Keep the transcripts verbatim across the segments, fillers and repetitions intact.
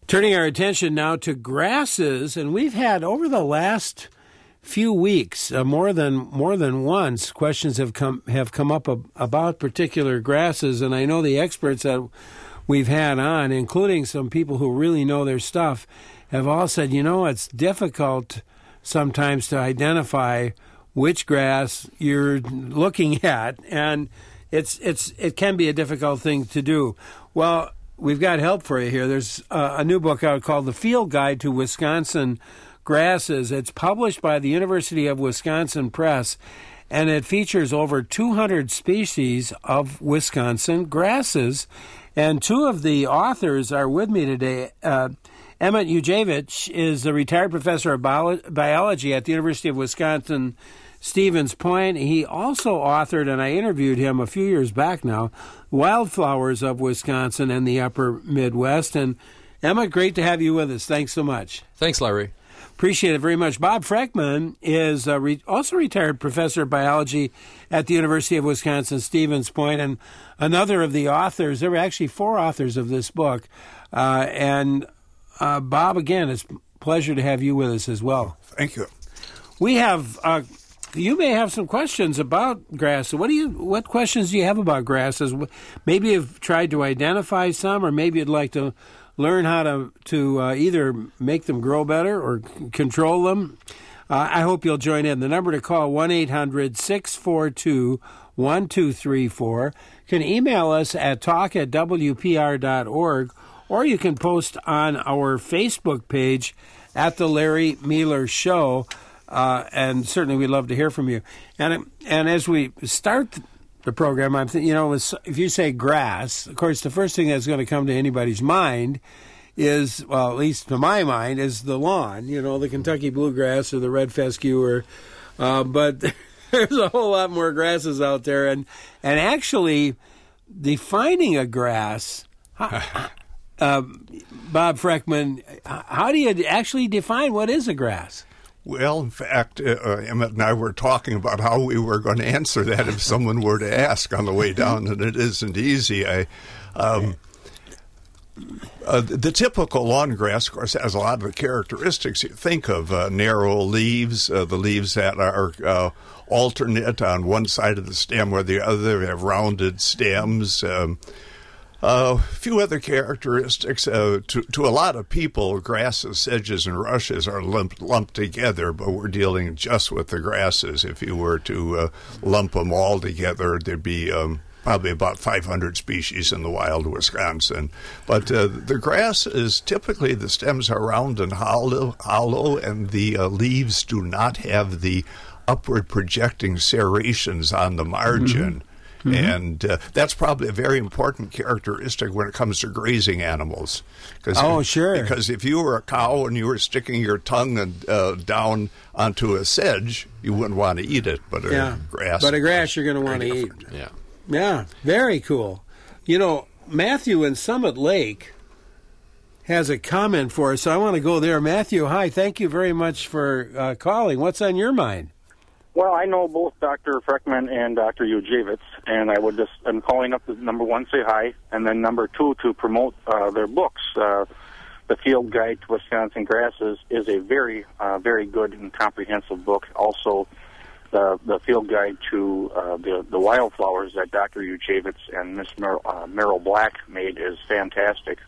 Turning our attention now to grasses, and we've had over the last few weeks, uh, more than more than once, questions have come have come up ab- about particular grasses, and I know the experts that we've had on, including some people who really know their stuff, have all said, you know, it's difficult sometimes to identify which grass you're looking at, and it's it's it can be a difficult thing to do. Well, we've got help for you here. There's uh, a new book out called The Field Guide to Wisconsin Grasses. It's published by the University of Wisconsin Press, and it features over two hundred species of Wisconsin grasses. And two of the authors are with me today. Uh, Emmett Ujevich is a retired professor of bio- biology at the University of Wisconsin Stevens Point. He also authored, and I interviewed him a few years back now, Wildflowers of Wisconsin and the Upper Midwest. And Emmett, great to have you with us. Thanks so much. Thanks, Larry. Appreciate it very much. Bob Freckman is a re- also retired professor of biology at the University of Wisconsin Stevens Point, and another of the authors. There were actually four authors of this book. Uh, and uh, Bob, again, it's a pleasure to have you with us as well. Thank you. We have... Uh, You may have some questions about grasses. What do you? What questions do you have about grasses? Maybe you've tried to identify some, or maybe you'd like to learn how to to uh, either make them grow better or c- control them. Uh, I hope you'll join in. The number to call, one eight hundred six four two one two three four. You can email us at talk at w p r dot org, or you can post on our Facebook page at The Larry Mealer Show. Uh, and certainly we'd love to hear from you. And and as we start the program, I'm thinking, you know, if you say grass, of course, the first thing that's going to come to anybody's mind is, well, at least to my mind, is the lawn, you know, the Kentucky bluegrass or the red fescue. Or, uh, but there's a whole lot more grasses out there. And, and actually, defining a grass, uh, Bob Freckman, how do you actually define what is a grass? Well, in fact, uh, Emmett and I were talking about how we were going to answer that if someone were to ask on the way down, and it isn't easy. I, um, uh, the typical lawn grass, of course, has a lot of the characteristics you think of: uh, narrow leaves, uh, the leaves that are uh, alternate on one side of the stem or the other, have rounded stems. Um, A uh, few other characteristics. Uh, to, to a lot of people, grasses, sedges, and rushes are lumped, lumped together, but we're dealing just with the grasses. If you were to uh, lump them all together, there'd be um, probably about five hundred species in the wild Wisconsin. But uh, the grass is typically, the stems are round and hollow, hollow and the uh, leaves do not have the upward projecting serrations on the margin. Mm-hmm. Mm-hmm. And uh, that's probably a very important characteristic when it comes to grazing animals. Oh, sure. Because if you were a cow and you were sticking your tongue and, uh, down onto a sedge, you wouldn't want to eat it. But a yeah. grass, but a grass you're going to want to eat. Yeah, yeah, very cool. You know, Matthew in Summit Lake has a comment for us, so I want to go there. Matthew, hi. Thank you very much for uh, calling. What's on your mind? Well, I know both Doctor Freckman and Doctor Ujevich, and I would just, I'm calling up to, number one, say hi, and then number two, to promote uh, their books. Uh, the Field Guide to Wisconsin Grasses is a very, uh, very good and comprehensive book. Also, the the Field Guide to uh, the, the Wildflowers that Doctor Ujevich and Miss Mer- uh, Merrill Black made is fantastic.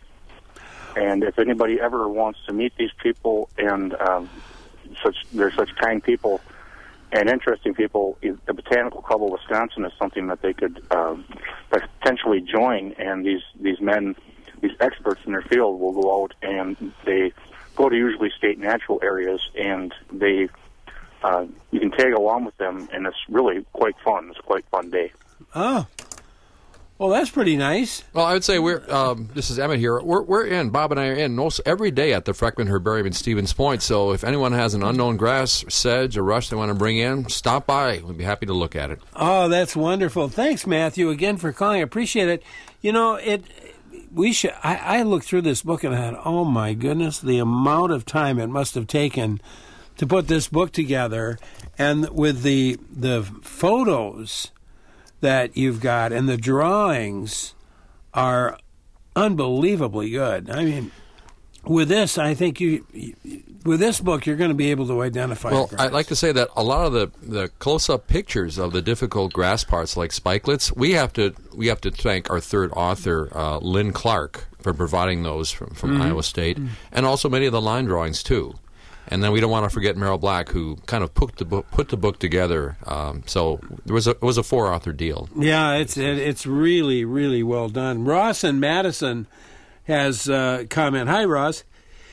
And if anybody ever wants to meet these people, and um, such they're such kind people and interesting people, the Botanical Club of Wisconsin is something that they could um, potentially join. And these, these men, these experts in their field, will go out and they go to usually state natural areas, and they uh, you can tag along with them, and it's really quite fun. It's a quite fun day. Oh. Well, that's pretty nice. Well, I would say we're, um, this is Emmett here, we're, we're in, Bob and I are in most every day at the Freckman Herbarium in Stevens Point, so if anyone has an unknown grass, sedge, or rush they want to bring in, stop by. We'd be happy to look at it. Oh, that's wonderful. Thanks, Matthew, again for calling. I appreciate it. You know, it. We should. I, I looked through this book and I thought, oh, my goodness, the amount of time it must have taken to put this book together, and with the the photos that you've got, and the drawings are unbelievably good. I mean, with this, I think you, with this book, you're going to be able to identify. Well, grass. I'd like to say that a lot of the, the close-up pictures of the difficult grass parts, like spikelets, we have to we have to thank our third author, uh, Lynn Clark, for providing those from, from mm-hmm. Iowa State, mm-hmm. and also many of the line drawings too. And then we don't want to forget Merrill Black, who kind of put the book, put the book together. Um, so there was a, it was a four-author deal. Yeah, it's it, it's really, really well done. Ross in Madison has a comment. Hi, Ross.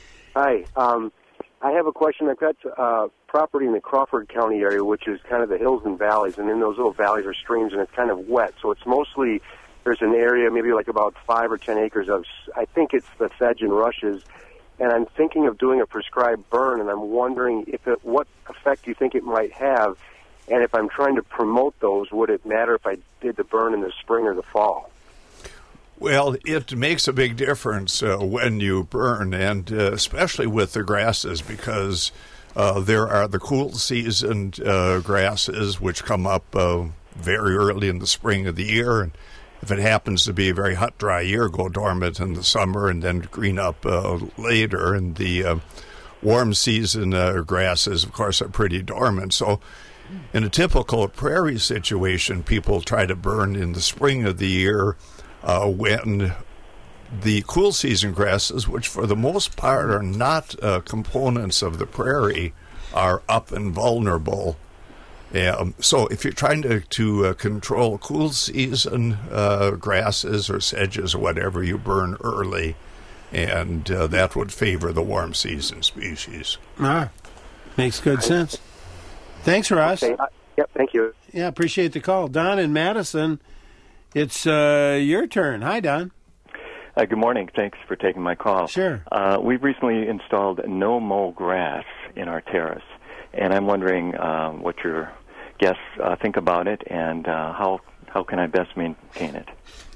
Hi. Um, I have a question. I've got uh, property in the Crawford County area, which is kind of the hills and valleys, and in those little valleys are streams, and it's kind of wet. So it's mostly, there's an area, maybe like about five or ten acres of, I think it's the sedge and rushes, and I'm thinking of doing a prescribed burn, and I'm wondering if it, what effect you think it might have, and if I'm trying to promote those, would it matter if I did the burn in the spring or the fall? Well, it makes a big difference uh, when you burn, and uh, especially with the grasses, because uh, there are the cool season uh, grasses which come up uh, very early in the spring of the year, and if it happens to be a very hot, dry year, go dormant in the summer and then green up uh, later. And the uh, warm season uh, grasses, of course, are pretty dormant. So in a typical prairie situation, people try to burn in the spring of the year uh, when the cool season grasses, which for the most part are not uh, components of the prairie, are up and vulnerable. Um, so if you're trying to, to uh, control cool season uh, grasses or sedges or whatever, you burn early, and uh, that would favor the warm season species. Ah, makes good sense. Thanks, Ross. Okay. Uh, yep, thank you. Yeah, appreciate the call. Don in Madison, it's uh, your turn. Hi, Don. Uh, good morning. Thanks for taking my call. Sure. Uh, we've recently installed no-mow grass in our terrace, and I'm wondering uh, what your guests uh, think about it, and uh, how how can I best maintain it?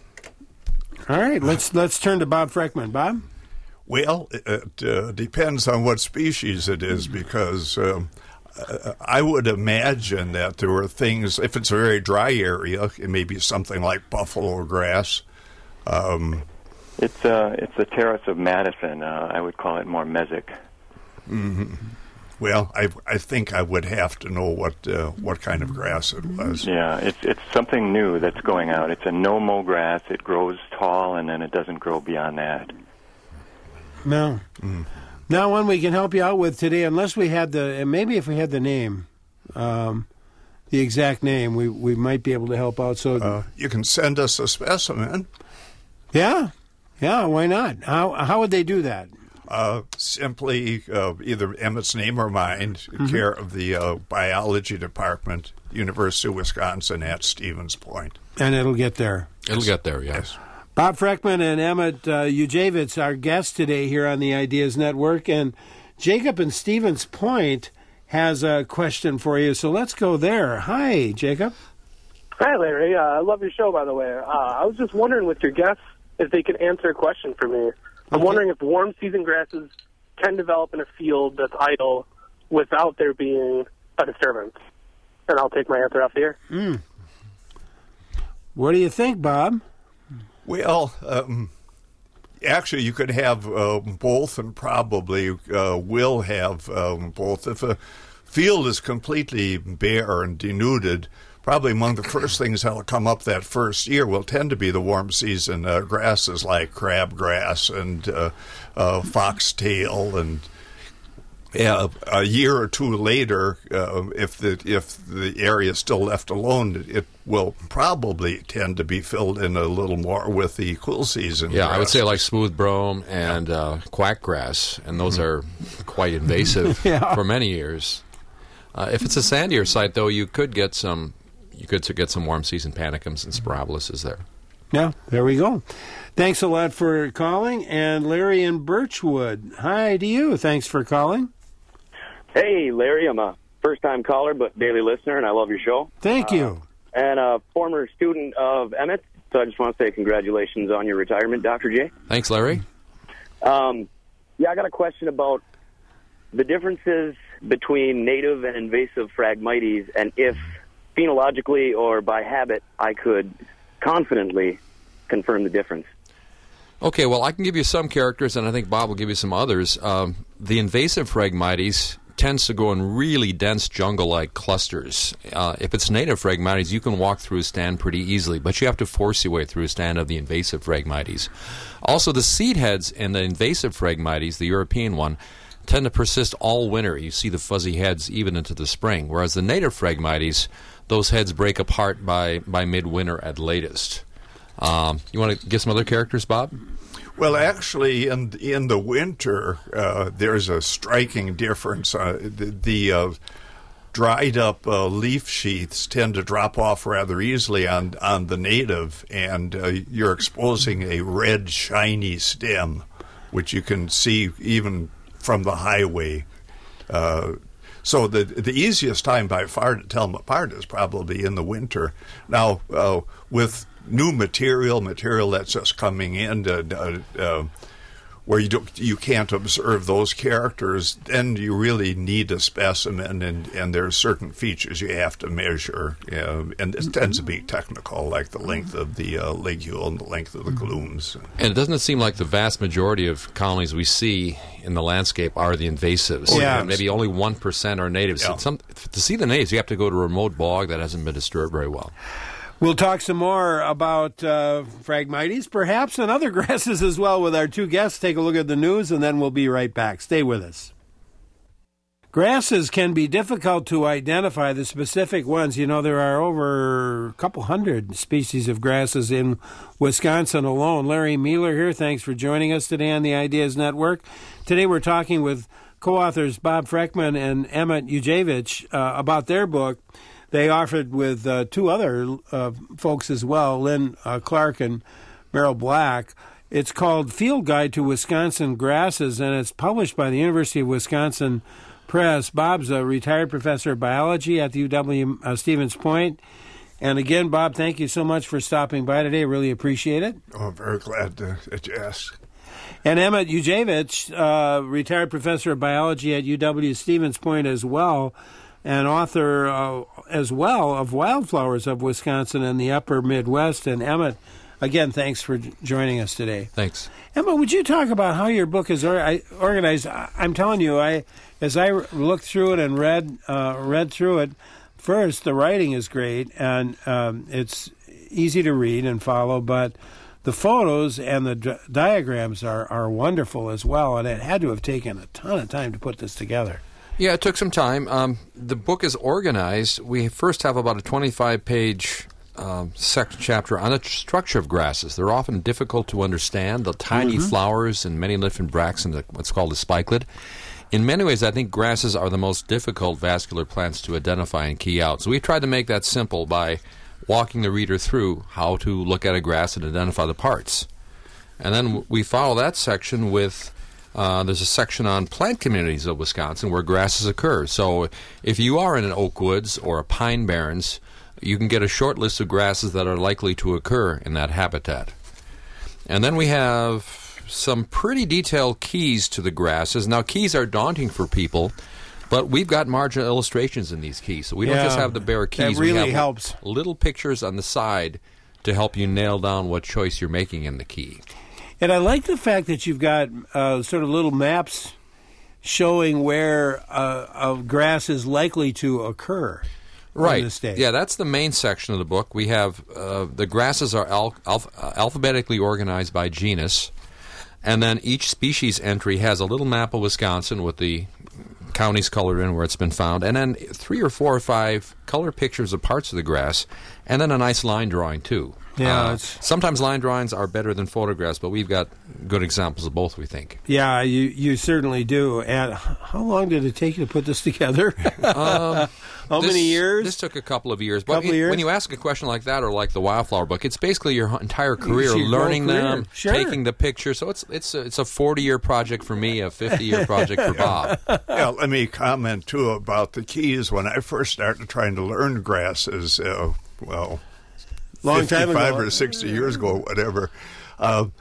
All right, let's let's turn to Bob Freckman. Bob? Well, it uh, depends on what species it is, because um, I would imagine that there were things, if it's a very dry area, it may be something like buffalo grass. Um, it's uh, it's the terrace of Madison. Uh, I would call it more mesic. Mm-hmm. Well, I I think I would have to know what uh, what kind of grass it was. Yeah, it's it's something new that's going out. It's a no-mow grass. It grows tall, and then it doesn't grow beyond that. No. Mm. Now, one we can help you out with today, unless we had the, and maybe if we had the name, um, the exact name, we, we might be able to help out. So uh, you can send us a specimen. Yeah, yeah, why not? How how would they do that? Uh, simply uh, either Emmett's name or mine, mm-hmm. care of the uh, biology department, University of Wisconsin at Stevens Point. And it'll get there. It'll get there, yes. Bob Freckman and Emmett uh, Ujevitz, our guests today here on the Ideas Network. And Jacob in Stevens Point has a question for you, so let's go there. Hi, Jacob. Hi, Larry. Uh, I love your show, by the way. Uh, I was just wondering with your guests if they could answer a question for me. I'm okay. wondering if warm season grasses can develop in a field that's idle without there being a disturbance. And I'll take my answer off the air. Mm. What do you think, Bob? Well, um, actually, you could have uh, both, and probably uh, will have um, both. If a field is completely bare and denuded, probably among the first things that will come up that first year will tend to be the warm season uh, grasses like crabgrass and uh, uh, foxtail, and yeah, a year or two later, uh, if the if the area is still left alone, it will probably tend to be filled in a little more with the cool season. Yeah, grass. I would say like smooth brome and uh, quackgrass, and those are quite invasive yeah. for many years. Uh, if it's a sandier site, though, you could get some. You could get some warm season panicums and spirabulas there. Yeah, there we go. Thanks a lot for calling. And Larry in Birchwood, hi to you. Thanks for calling. Hey, Larry. I'm a first-time caller, but daily listener, and I love your show. Thank you. Uh, and a former student of Emmett, so I just want to say congratulations on your retirement, Doctor J. Thanks, Larry. Um, yeah, I got a question about the differences between native and invasive Phragmites, and if phenologically or by habit I could confidently confirm the difference. Okay, well, I can give you some characters, and I think Bob will give you some others. Um, the invasive Phragmites tends to go in really dense jungle-like clusters. Uh, if it's native Phragmites, you can walk through a stand pretty easily, but you have to force your way through a stand of the invasive Phragmites. Also, the seed heads in the invasive Phragmites, the European one, tend to persist all winter. You see the fuzzy heads even into the spring, whereas the native Phragmites, those heads break apart by, by midwinter at latest. Um, you want to give some other characters, Bob? Well, actually, in in the winter, uh, there's a striking difference. Uh, the the uh, dried up uh, leaf sheaths tend to drop off rather easily on, on the native, and uh, you're exposing a red, shiny stem, which you can see even from the highway. Uh, so the the easiest time by far to tell them apart is probably in the winter. Now, uh, with new material, material that's just coming in, uh, uh, where you don't, you can't observe those characters, then you really need a specimen, and, and there are certain features you have to measure, uh, and it tends to be technical, like the length of the uh, ligule and the length of the glooms. And doesn't it seem like the vast majority of colonies we see in the landscape are the invasives? Oh, yeah. And maybe only one percent are natives. Yeah. Some, to see the natives, you have to go to a remote bog that hasn't been disturbed very well. We'll talk some more about uh, Phragmites, perhaps, and other grasses as well with our two guests. Take a look at the news, and then we'll be right back. Stay with us. Grasses can be difficult to identify, the specific ones. You know, there are over a couple hundred species of grasses in Wisconsin alone. Larry Mueller here. Thanks for joining us today on the Ideas Network. Today we're talking with co-authors Bob Freckman and Emmett Ujevich uh, about their book. They offered with uh, two other uh, folks as well, Lynn uh, Clark and Merrill Black. It's called Field Guide to Wisconsin Grasses, and it's published by the University of Wisconsin Press. Bob's a retired professor of biology at the U W uh, Stevens Point. And again, Bob, thank you so much for stopping by today. Really appreciate it. Oh, I'm very glad to, that you asked. And Emmett Ujevich, uh, retired professor of biology at U W Stevens Point as well, and author uh, as well of Wildflowers of Wisconsin and the Upper Midwest. And Emmett, again, thanks for j- joining us today. Thanks. Emmett, would you talk about how your book is or- I, organized? I, I'm telling you, I as I r- looked through it and read uh, read through it, first, the writing is great, and um, it's easy to read and follow, but the photos and the d- diagrams are, are wonderful as well, and it had to have taken a ton of time to put this together. Yeah, it took some time. Um, the book is organized. We first have about a twenty-five page um, section chapter on the tr- structure of grasses. They're often difficult to understand, the tiny mm-hmm. flowers and many different bracts and the, what's called a spikelet. In many ways, I think grasses are the most difficult vascular plants to identify and key out. So we've tried to make that simple by walking the reader through how to look at a grass and identify the parts. And then we follow that section with... Uh, there's a section on plant communities of Wisconsin where grasses occur. So if you are in an oak woods or a pine barrens, you can get a short list of grasses that are likely to occur in that habitat. And then we have some pretty detailed keys to the grasses. Now, keys are daunting for people, but we've got marginal illustrations in these keys. So we don't Yeah, just have the bare keys. that really we have helps. little pictures on the side to help you nail down what choice you're making in the key. And I like the fact that you've got uh, sort of little maps showing where uh, a grass is likely to occur right. in the state. Yeah, that's the main section of the book. We have uh, the grasses are al- alph- uh, alphabetically organized by genus, and then each species entry has a little map of Wisconsin with the counties colored in where it's been found, and then three or four or five color pictures of parts of the grass, and then a nice line drawing, too. Yeah, uh, it's, sometimes line drawings are better than photographs, but we've got good examples of both, we think. yeah, you you certainly do. And how long did it take you to put this together? um, how this, many years? This took a couple of years. But couple of it, years? when you ask a question like that, or like the Wildflower book, it's basically your entire career, It's your learning whole career. them, Sure. taking the picture. So it's it's a, it's a forty-year project for me, a fifty-year project for Bob. Yeah, let me comment, too, about the keys. When I first started trying to learn grasses, uh, well... Long time fifty-five ago. or sixty years ago, whatever. Uh,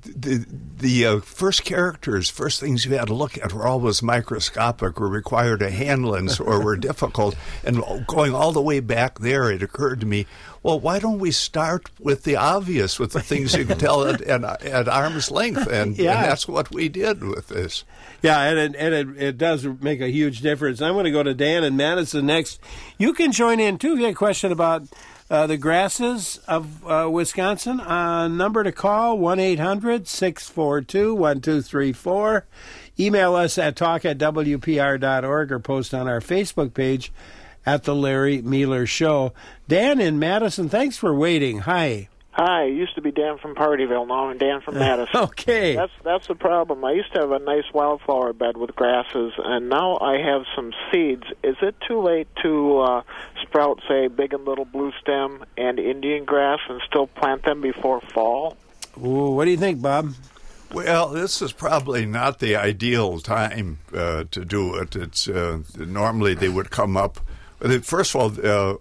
the the uh, first characters, first things you had to look at were always microscopic, or required a hand lens, or were difficult. And going all the way back there, it occurred to me, well, why don't we start with the obvious, with the things you can tell at, at, at arm's length? And, Yeah. and that's what we did with this. Yeah, and it, and it, it does make a huge difference. I'm going to go to Dan in Madison next. You can join in, too, if you have a question about uh, the grasses of uh, Wisconsin. Uh, number to call, one eight hundred six four two one two three four. Email us at talk at w p r dot org or post on our Facebook page at The Larry Mueller Show. Dan in Madison, thanks for waiting. Hi. Hi, it used to be Dan from Partyville. Now I'm Dan from Madison. Okay. That's that's the problem. I used to have a nice wildflower bed with grasses, and now I have some seeds. Is it too late to uh, sprout, say, big and little blue stem and Indian grass and still plant them before fall? Ooh, what do you think, Bob? Well, this is probably not the ideal time uh, to do it. It's uh, normally they would come up. First of all, uh,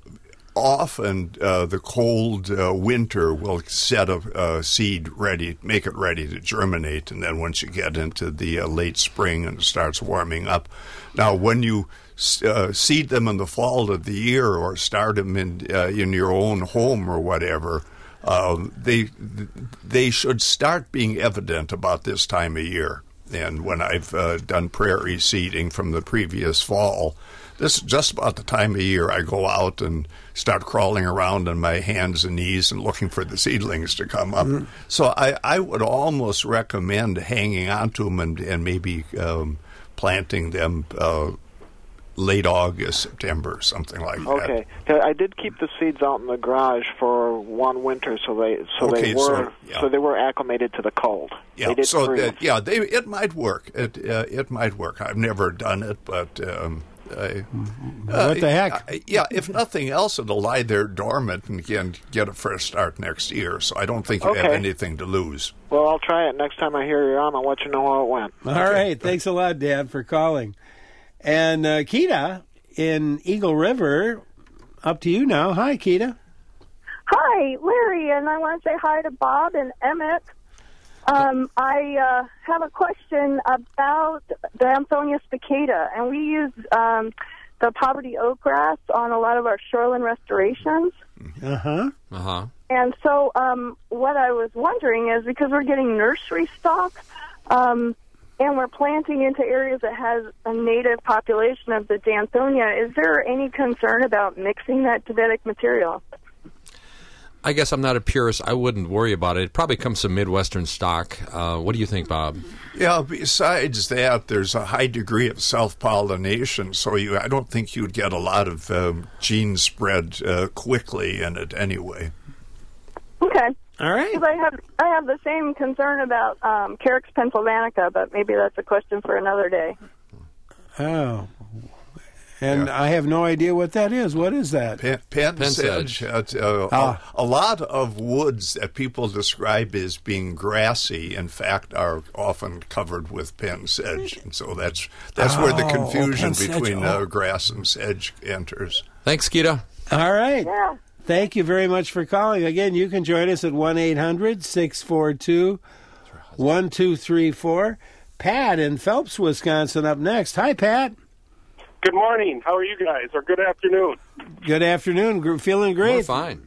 often uh, the cold uh, winter will set a uh, seed ready, make it ready to germinate, and then once you get into the uh, late spring and it starts warming up. Now, when you uh, seed them in the fall of the year or start them in uh, in your own home or whatever, uh, they they should start being evident about this time of year. And when I've uh, done prairie seeding from the previous fall, this is just about the time of year I go out and start crawling around on my hands and knees and looking for the seedlings to come up. Mm-hmm. So I, I would almost recommend hanging on to them and, and maybe um, planting them uh, late August, September, something like that. Okay. I did keep the seeds out in the garage for one winter, so they so okay, they were so, yeah. so they were acclimated to the cold. Yeah, they did so freeze. that, yeah, they, it might work. It uh, it might work. I've never done it, but. Um, I, uh, what the heck? Uh, yeah, if nothing else, it'll lie there dormant and again get a fresh start next year. So I don't think you Okay. have anything to lose. Well, I'll try it next time I hear you on. I'll let you know how it went. All right. Thanks a lot, Dad, for calling. And uh, Keita in Eagle River, up to you now. Hi, Keita. Hi, Larry, and I want to say hi to Bob and Emmett. Um, I uh, have a question about the Amphonia spicata, and we use um, the poverty oak grass on a lot of our shoreline restorations. Uh-huh. Uh-huh. And so um, what I was wondering is, because we're getting nursery stock, um, and we're planting into areas that has a native population of the Xanthonia, is there any concern about mixing that genetic material? I guess I'm not a purist. I wouldn't worry about it. It probably comes from Midwestern stock. Uh, what do you think, Bob? Yeah, besides that, there's a high degree of self-pollination, so you, I don't think you'd get a lot of um, gene spread uh, quickly in it anyway. Okay. All right. Because I have I have the same concern about um, Carex pennsylvanica, but maybe that's a question for another day. Oh. And Yeah. I have no idea what that is. What is that? Pen, pen, Pen sedge. sedge. Uh, uh, Ah. a, a lot of woods that people describe as being grassy, in fact, are often covered with pen sedge. And so that's that's where the Oh, confusion pen sedge. between Oh. uh, grass and sedge enters. Thanks, Keita. All right. Yeah. Thank you very much for calling. Again, you can join us at one eight hundred six four two one two three four. Pat in Phelps, Wisconsin, up next. Hi, Pat. Good morning. How are you guys? Or good afternoon. Good afternoon. Gr- Feeling We're great. fine.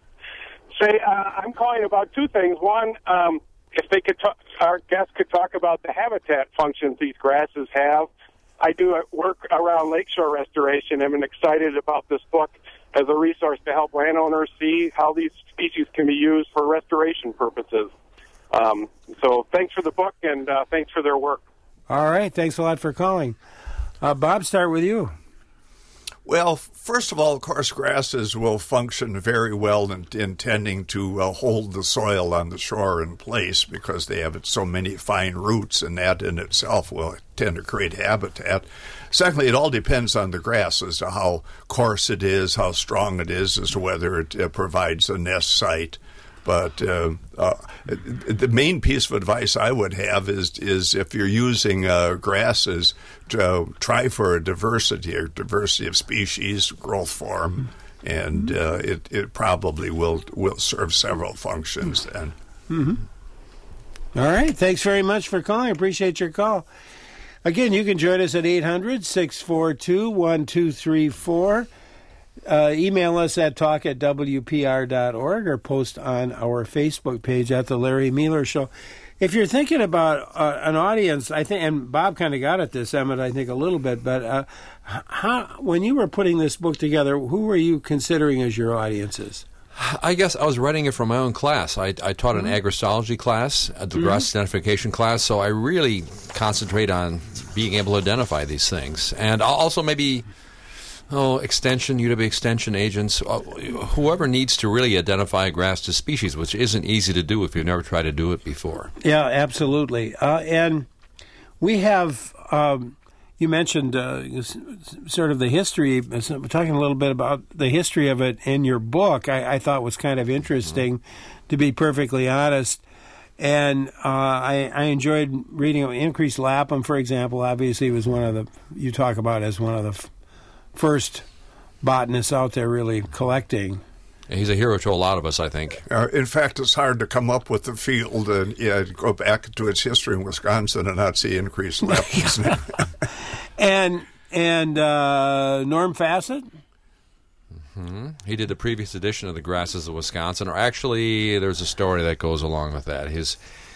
Say, uh, I'm calling about two things. One, um, if they could, talk, our guests could talk about the habitat functions these grasses have. I do uh, work around lakeshore restoration. I'm excited about this book as a resource to help landowners see how these species can be used for restoration purposes. Um, so thanks for the book, and uh, thanks for their work. All right. Thanks a lot for calling. Uh, Bob, start with you. Well, first of all, of course, grasses will function very well in, in tending to uh, hold the soil on the shore in place because they have so many fine roots, and that in itself will tend to create habitat. Secondly, it all depends on the grass as to how coarse it is, how strong it is, as to whether it uh, provides a nest site. But uh, uh, the main piece of advice I would have is is if you're using uh, grasses, to, uh, try for a diversity or diversity of species, growth form, and uh, it it probably will will serve several functions then. Mm-hmm. All right. Thanks very much for calling. I appreciate your call. Again, you can join us at eight hundred, six four two, one two three four. Uh, email us at talk at w p r dot org or post on our Facebook page at The Larry Mueller Show. If you're thinking about uh, an audience, I think, and Bob kind of got at this, Emmett, I think a little bit, but uh, how, when you were putting this book together, who were you considering as your audiences? I guess I was writing it from my own class. I, I taught an Mm-hmm. agrostology class, a grass Mm-hmm. identification class, so I really concentrate on being able to identify these things. And also maybe, oh, extension, U W extension agents, uh, whoever needs to really identify a grass to species, which isn't easy to do if you've never tried to do it before. Yeah, absolutely. Uh, and we have... Um, You mentioned uh, sort of the history, we're talking a little bit about the history of it in your book. I, I thought was kind of interesting, mm-hmm. to be perfectly honest. And uh, I, I enjoyed reading Increase Lapham, for example. Obviously, was one of the, you talk about as one of the f- first botanists out there really collecting. He's a hero to a lot of us, I think. Uh, in fact, it's hard to come up with the field and yeah, go back to its history in Wisconsin and not see Increase Lapham's name. And and uh, Norm Fassett? Mm-hmm. He did the previous edition of the Grasses of Wisconsin. Or actually, there's a story that goes along with that. His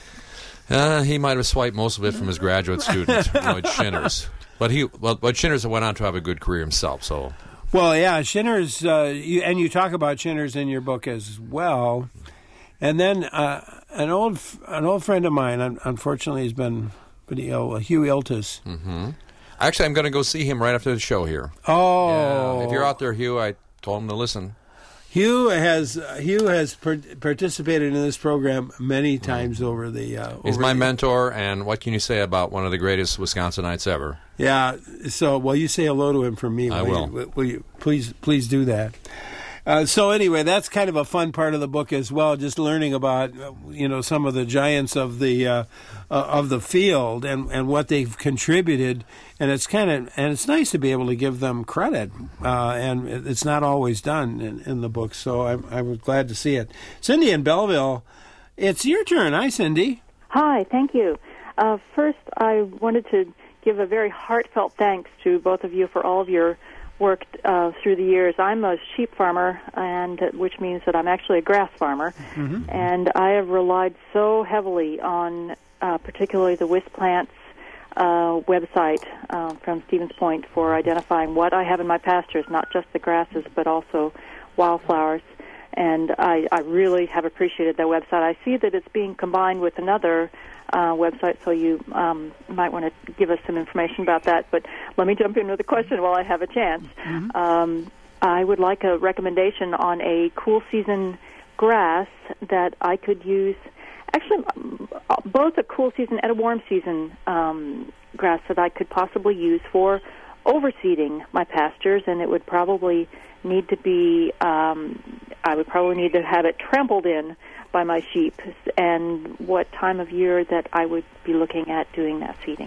uh, he might have swiped most of it from his graduate student, Lloyd Shinners. But he, well, Lloyd Shinners went on to have a good career himself. So, well, yeah, Shinners, uh, you, and you talk about Shinners in your book as well. And then uh, an old an old friend of mine, unfortunately, has been pretty ill, Hugh Iltis. Mm-hmm. Actually, I'm going to go see him right after the show here. Oh, yeah. If you're out there, Hugh, I told him to listen. Hugh has uh, Hugh has per- participated in this program many times mm. over the. Uh, He's over my the, mentor, and what can you say about one of the greatest Wisconsinites ever? Yeah. So, well, you say hello to him from me. I will. will. You, will you please please do that? Uh, so anyway, that's kind of a fun part of the book as well, just learning about, you know, some of the giants of the uh, uh, of the field and, and what they've contributed, and it's kind of and it's nice to be able to give them credit, uh, and it's not always done in, in the book. So I'm I was glad to see it. Cindy in Belleville, it's your turn. Hi, Cindy. Hi, thank you. Uh, first, I wanted to give a very heartfelt thanks to both of you for all of your work uh, through the years. I'm a sheep farmer, and uh, which means that I'm actually a grass farmer, mm-hmm. and I have relied so heavily on uh, particularly the Wisplants uh, website uh, from Stevens Point for identifying what I have in my pastures, not just the grasses, but also wildflowers. And I, I really have appreciated that website. I see that it's being combined with another uh, website, so you um, might want to give us some information about that. But let me jump in with a question while I have a chance. Mm-hmm. Um, I would like a recommendation on a cool season grass that I could use, actually both a cool season and a warm season um, grass that I could possibly use for overseeding my pastures, and it would probably need to be, um, I would probably need to have it trampled in by my sheep, and what time of year that I would be looking at doing that seeding.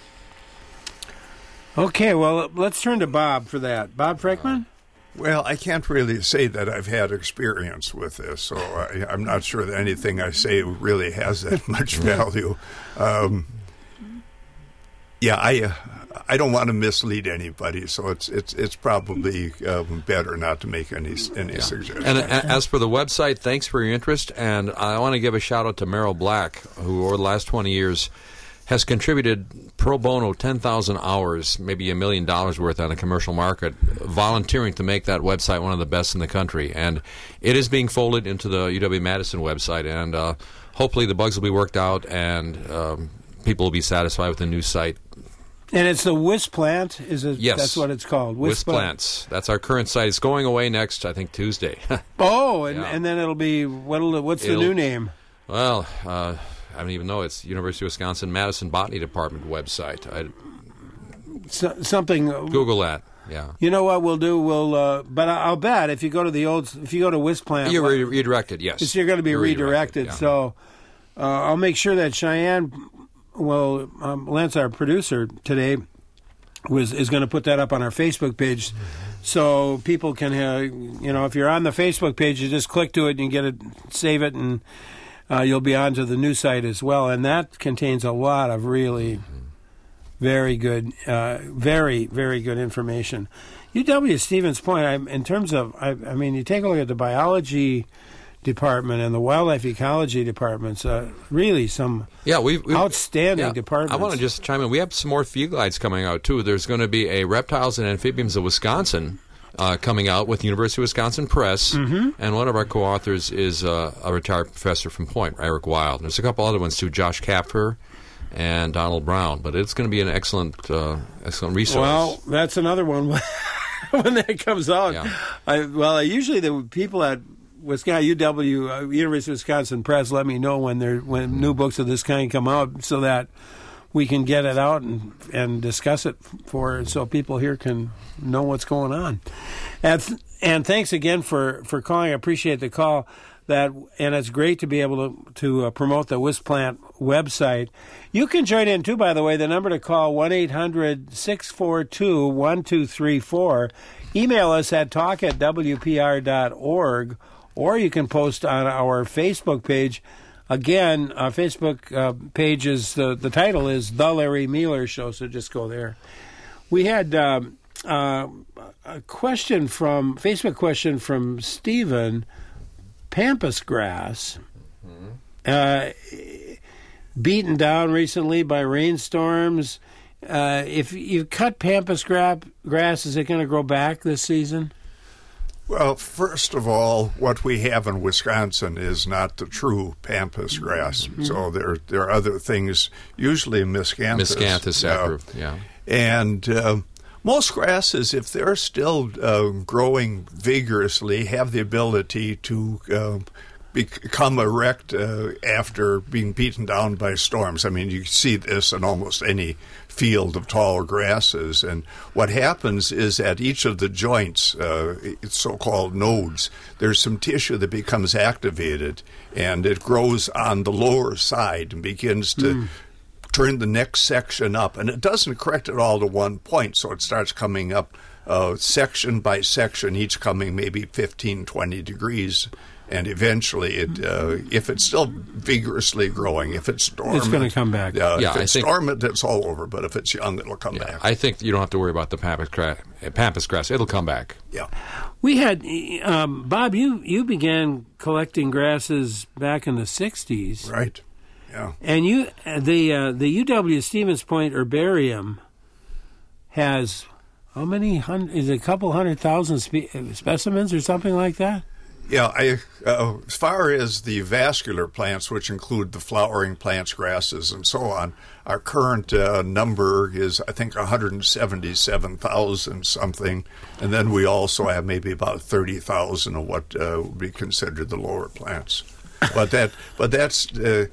Okay, well, let's turn to Bob for that. Bob Frickman? Well, I can't really say that I've had experience with this, so I, I'm not sure that anything I say really has that much value. Um, yeah, I uh, I don't want to mislead anybody, so it's it's it's probably um, better not to make any any yeah. suggestions. And as for the website, thanks for your interest, and I want to give a shout out to Merrill Black, who over the last twenty years has contributed pro bono ten thousand hours, maybe a million dollars worth on a commercial market, volunteering to make that website one of the best in the country. And it is being folded into the U W-Madison website, and uh, hopefully the bugs will be worked out, and um, people will be satisfied with the new site. And it's the Wisplant? Is it? Yes. That's what it's called. Wisplants. That's our current site. It's going away next, I think, Tuesday. oh, and, yeah. and then it'll be, what'll, what's it'll, the new name? Well, uh, I don't even know. It's University of Wisconsin Madison Botany Department website. I, so, something. Google that. Yeah. You know what we'll do? We'll. Uh, but I'll bet if you go to the old, if you go to Wisplant, you're re- redirected. Yes. You're going to be you're redirected. redirected yeah. So uh, I'll make sure that Cheyenne, well, um, Lance, our producer today, was is going to put that up on our Facebook page, so people can, uh, you know, if you're on the Facebook page, you just click to it and you get it, save it, and. uh, you'll be onto the new site as well, and that contains a lot of really very good, uh, very, very good information. U W Stevens Point, I, in terms of, I, I mean, you take a look at the biology department and the wildlife ecology departments, uh, really some yeah, we've, we've, outstanding yeah, departments. I want to just chime in. We have some more field guides coming out, too. There's going to be a Reptiles and Amphibians of Wisconsin uh, coming out with University of Wisconsin Press, mm-hmm. and one of our co-authors is uh, a retired professor from Point, Eric Wild. There's a couple other ones, too, Josh Kapfer and Donald Brown, but it's going to be an excellent uh, excellent resource. Well, that's another one when that comes out. Yeah. I, well, usually the people at Wisconsin, U W, uh, University of Wisconsin Press let me know when there when new books of this kind come out so that we can get it out and, and discuss it for so people here can know what's going on. And, th- and thanks again for, for calling. I appreciate the call. That and it's great to be able to to uh, promote the WisPlant website. You can join in too, by the way. The number to call one eight hundred six four two one two three four. Email us at talk at w p r dot org, or you can post on our Facebook page. Again, our Facebook uh, page is the the title is The Larry Mueller Show. So just go there. We had uh, uh, a question from Facebook question from Stephen. Pampas grass, uh, beaten down recently by rainstorms. Uh, if you cut pampas gra- grass, is it going to grow back this season? Well, first of all, what we have in Wisconsin is not the true pampas grass. Mm-hmm. So there there are other things, usually miscanthus. Miscanthus uh, yeah. And uh, most grasses, if they're still uh, growing vigorously, have the ability to uh, become erect uh, after being beaten down by storms. I mean, you see this in almost any field of tall grasses. And what happens is at each of the joints, uh, so-called nodes, there's some tissue that becomes activated, and it grows on the lower side and begins to mm. turn the next section up, and it doesn't correct it all to one point, so it starts coming up uh, section by section, each coming maybe fifteen, twenty degrees, and eventually, it, uh, if it's still vigorously growing, if it's dormant, it's going to come back. Uh, yeah, if it's I think, dormant, it's all over, but if it's young, it'll come yeah, back. I think you don't have to worry about the pampas grass. Pampas grass. It'll come back. Yeah. We had, um, Bob, you, you began collecting grasses back in the sixties. Right. Yeah. And you, the uh, the U W Stevens Point herbarium has how many hundred? Is it a couple hundred thousand spe- specimens or something like that? Yeah. I, uh, as far as the vascular plants, which include the flowering plants, grasses, and so on, our current uh, number is I think one hundred seventy-seven thousand something, and then we also have maybe about thirty thousand of what uh, would be considered the lower plants. But that, but that's. Uh,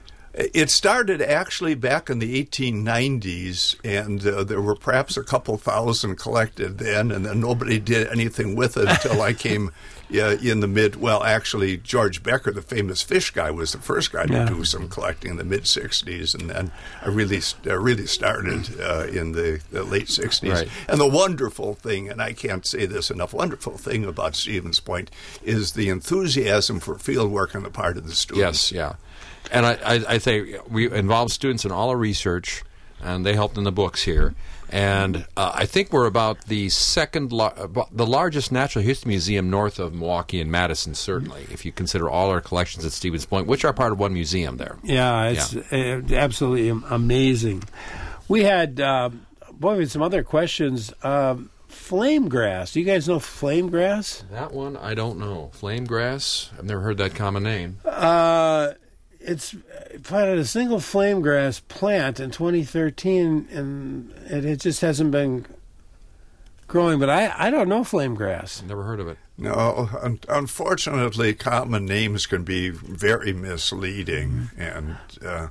It started actually back in the eighteen nineties, and uh, there were perhaps a couple thousand collected then, and then nobody did anything with it until I came uh, in the mid, well, actually, George Becker, the famous fish guy, was the first guy to yeah. do some collecting in the mid-sixties, and then I really, uh, really started uh, in the, the late sixties. Right. And the wonderful thing, and I can't say this enough, wonderful thing about Stevens Point is the enthusiasm for field work on the part of the students. Yes, yeah. And I, I, I think we involve students in all our research, and they helped in the books here. And uh, I think we're about the second, lar- about the largest natural history museum north of Milwaukee and Madison, certainly, if you consider all our collections at Stevens Point, which are part of one museum there. Yeah, it's yeah. Uh, absolutely amazing. We had, uh, boy, we had some other questions. Um, flame grass. Do you guys know flame grass? That one, I don't know. Flame grass? I've never heard that common name. Uh... It's planted a single flame grass plant in twenty thirteen, and it, it just hasn't been growing. But I, I don't know flame grass. Never heard of it. No, un- unfortunately, common names can be very misleading, and uh,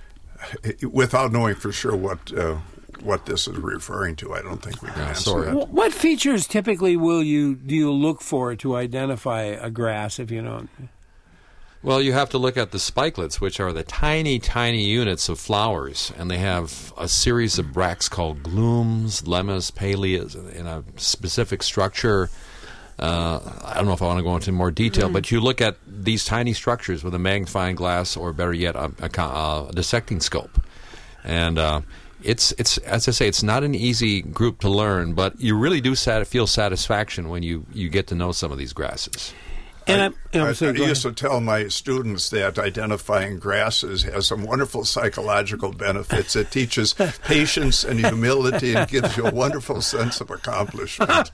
without knowing for sure what uh, what this is referring to, I don't think we can yeah, answer sorry. that. What features typically will you do you look for to identify a grass, if you know? Well, you have to look at the spikelets, which are the tiny, tiny units of flowers, and they have a series of bracts called glooms, lemmas, paleas, in a specific structure. Uh, I don't know if I want to go into more detail, mm. but you look at these tiny structures with a magnifying glass, or better yet, a, a, a dissecting scope. And uh, it's, it's as I say, it's not an easy group to learn, but you really do sat- feel satisfaction when you, you get to know some of these grasses. And I, I, I, I used to tell my students that identifying grasses has some wonderful psychological benefits. It teaches patience and humility and gives you a wonderful sense of accomplishment.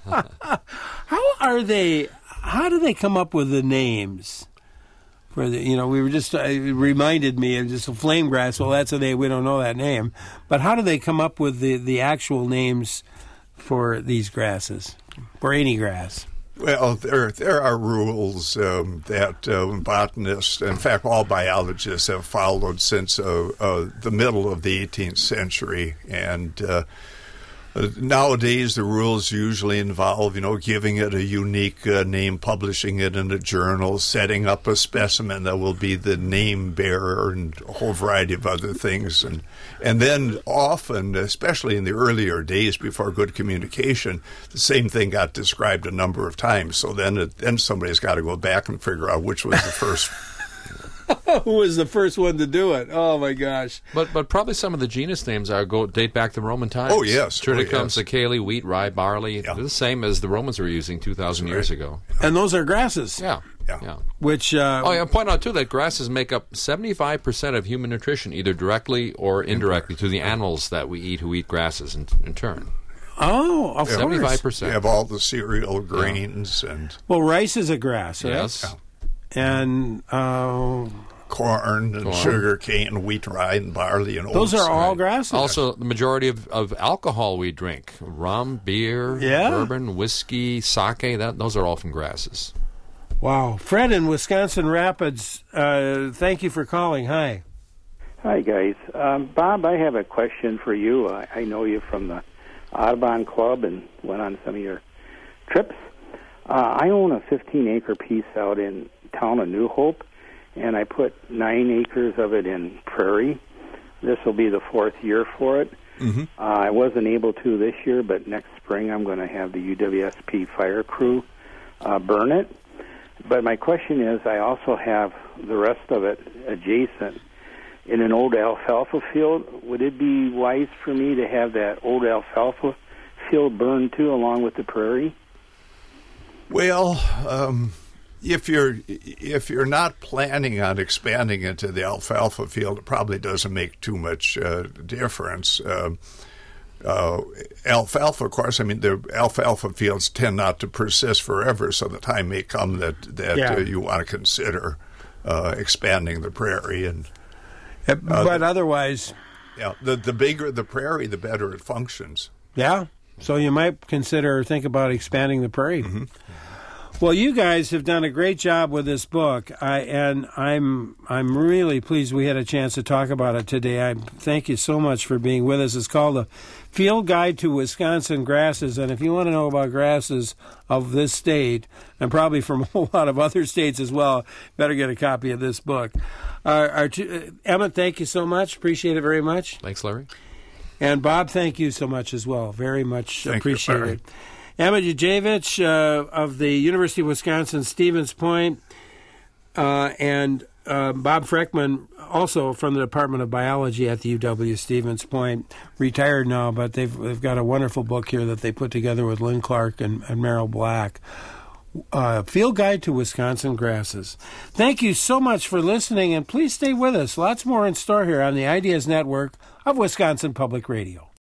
How are they? How do they come up with the names? For the, you know, we were just uh, it reminded me of just a flame grass. Well, that's a name. We don't know that name, but how do they come up with the, the actual names for these grasses, for any grass? Well, there there are rules um, that um, botanists, in fact, all biologists have followed since uh, uh, the middle of the eighteenth century, and uh, uh, nowadays the rules usually involve, you know, giving it a unique uh, name, publishing it in a journal, setting up a specimen that will be the name bearer, and a whole variety of other things, and and then often, especially in the earlier days before good communication, the same thing got described a number of times. So then, it, then somebody's got to go back and figure out which was the first. Who was the first one to do it? Oh my gosh! But but probably some of the genus names are go date back to Roman times. Oh yes, Triticum, oh, yes. Sacali, wheat, rye, barley. Yeah. They're the same as the Romans were using two thousand That's years right. ago. And those are grasses. Yeah. Yeah. yeah. Which uh, oh yeah, point out too that grasses make up seventy-five percent of human nutrition, either directly or indirectly, to the animals that we eat who eat grasses in, in turn. Oh, of seventy-five course. percent. You have all the cereal grains yeah. and well, rice is a grass, right? Yes. Yeah. And uh, corn and corn. sugar cane, wheat, rye, and barley and those oats. are all Right. grasses. Also, the majority of, of alcohol we drink, rum, beer, Yeah. bourbon, whiskey, sake, that those are all from grasses. Wow. Fred in Wisconsin Rapids, uh, thank you for calling. Hi. Hi, guys. Um, Bob, I have a question for you. I, I know you from the Audubon Club and went on some of your trips. Uh, I own a fifteen-acre piece out in town of New Hope, and I put nine acres of it in prairie. This will be the fourth year for it. Mm-hmm. Uh, I wasn't able to this year, but next spring I'm going to have the U W S P fire crew uh, burn it. But my question is, I also have the rest of it adjacent in an old alfalfa field. Would it be wise for me to have that old alfalfa field burned too, along with the prairie? Well, um, if you're if you're not planning on expanding into the alfalfa field, it probably doesn't make too much uh, difference. Uh, uh, alfalfa, of course, I mean, the alfalfa fields tend not to persist forever, so the time may come that that Yeah. uh, you want to consider uh, expanding the prairie. And Uh, but otherwise, yeah, the the bigger the prairie, the better it functions. yeah. So you might consider think about expanding the prairie. Mm-hmm. Well, you guys have done a great job with this book, I, and I'm I'm really pleased we had a chance to talk about it today. I thank you so much for being with us. It's called A Field Guide to Wisconsin Grasses, and if you want to know about grasses of this state, and probably from a whole lot of other states as well, better get a copy of this book. Uh, our two, uh, Emmett, thank you so much. Appreciate it very much. Thanks, Larry. And Bob, thank you so much as well. Very much Thank you, appreciate Larry. it. Emmett Ujevich uh, of the University of Wisconsin Stevens Point, uh, and uh, Bob Freckman, also from the Department of Biology at the U W Stevens Point, retired now, but they've they've got a wonderful book here that they put together with Lynn Clark and, and Merrill Black. Uh, Field Guide to Wisconsin Grasses. Thank you so much for listening, and please stay with us. Lots more in store here on the Ideas Network of Wisconsin Public Radio.